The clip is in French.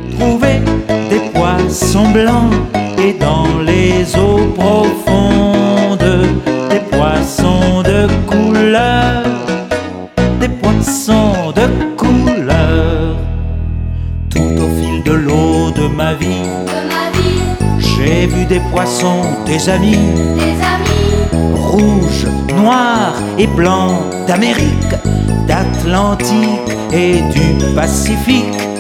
trouvé des poissons blancs et dans les eaux profondes des poissons de couleur, des poissons de couleur. Tout au fil de l'eau de ma vie, j'ai vu des poissons, des amis, rouges, noirs et blancs, d'Amérique, d'Atlantique et du Pacifique.